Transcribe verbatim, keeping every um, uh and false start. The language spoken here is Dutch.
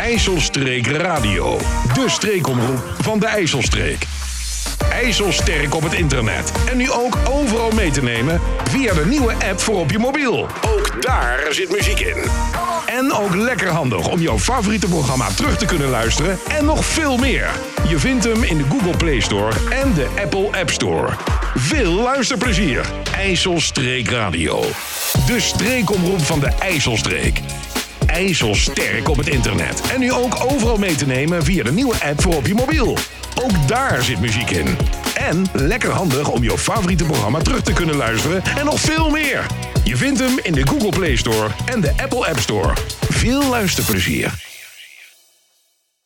IJsselstreek Radio. De streekomroep van de IJsselstreek. IJsselsterk op het internet. En nu ook overal mee te nemen via de nieuwe app voor op je mobiel. Ook daar zit muziek in. En ook lekker handig om jouw favoriete programma terug te kunnen luisteren en nog veel meer. Je vindt hem in de Google Play Store en de Apple App Store. Veel luisterplezier. IJsselstreek Radio. De streekomroep van de IJsselstreek. IJsselsterk op het internet. En nu ook overal mee te nemen via de nieuwe app voor op je mobiel. Ook daar zit muziek in. En lekker handig om jouw favoriete programma terug te kunnen luisteren en nog veel meer. Je vindt hem in de Google Play Store en de Apple App Store. Veel luisterplezier.